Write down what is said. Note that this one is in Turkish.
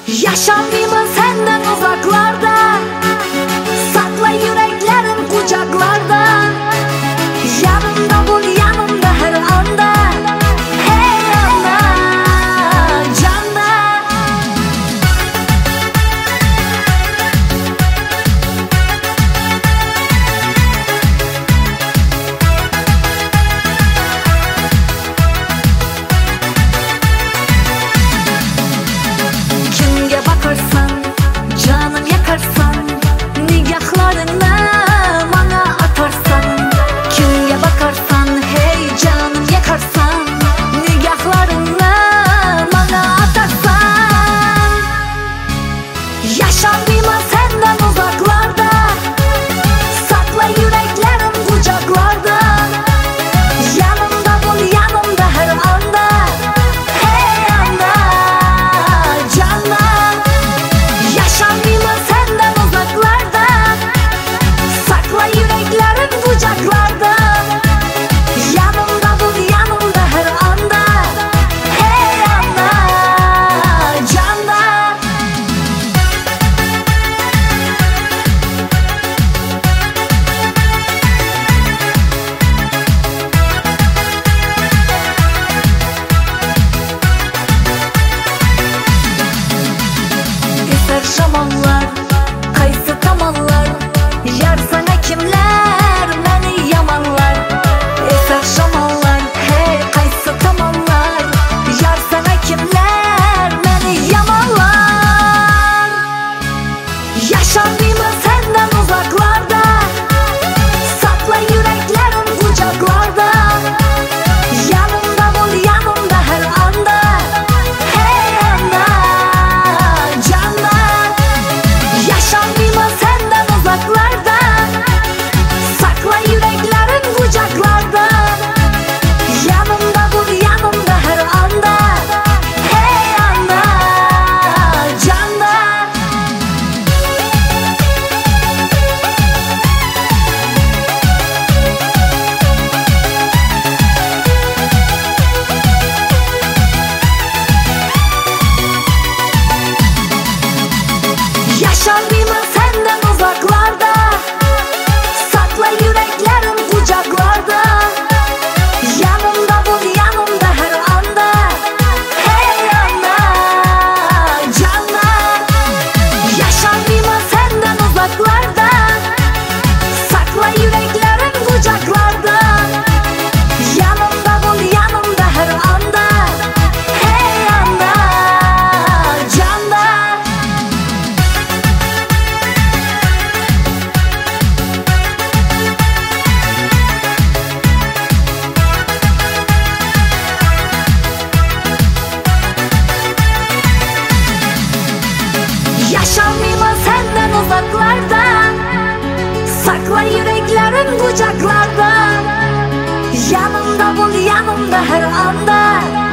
Yaşamayayım senden uzaklarda, sakla yüreklerim kucaklarda. Yanımda bul, yanımda her anda, her anda, canda. Kimge bakarsan, canım yakarsan, nigahlarını bana atarsan. Kimge bakarsan, hey canım yakarsan, nigahlarını bana atarsan. Yaşamayayım senden uzaklarda, sakla yüreklerim kucaklarda. Yanımda bul, yanımda her anda, her anda, canda. Yaşamayayım senden uzaklarda, sakla yüreklerim kucaklarda. Yanımda bul, yanımda her anda, her anda, canda. Eser şamanlar, kaysı tamanlar, yar sana kimler beni yamanlar. Eser şamanlar, hey kaysı tamanlar, yar sana kimler beni yamanlar. Yaşamayayım senden uzaklarda, sakla yüreklerim kucaklarda. Yanımda bul, yanımda her anda, her anda, canda. Yaşamayayım senden uzaklarda, sakla yüreklerim kucaklarda. Yanımda bul, yanımda her anda, her anda, canda. Yaşamayayım senden uzaklarda, sakla yüreklerim kucaklarda. Yanımda bul, yanımda her anda, her anda, canda. Yaşamayayım senden uzaklarda, sakla yüreklerim kucaklarda. Yanımda bul, yanımda her anda, her anda, canda. Yaşamayayım senden uzaklarda, sakla yüreklerim kucaklarda. Yanımda bul, yanımda her anda,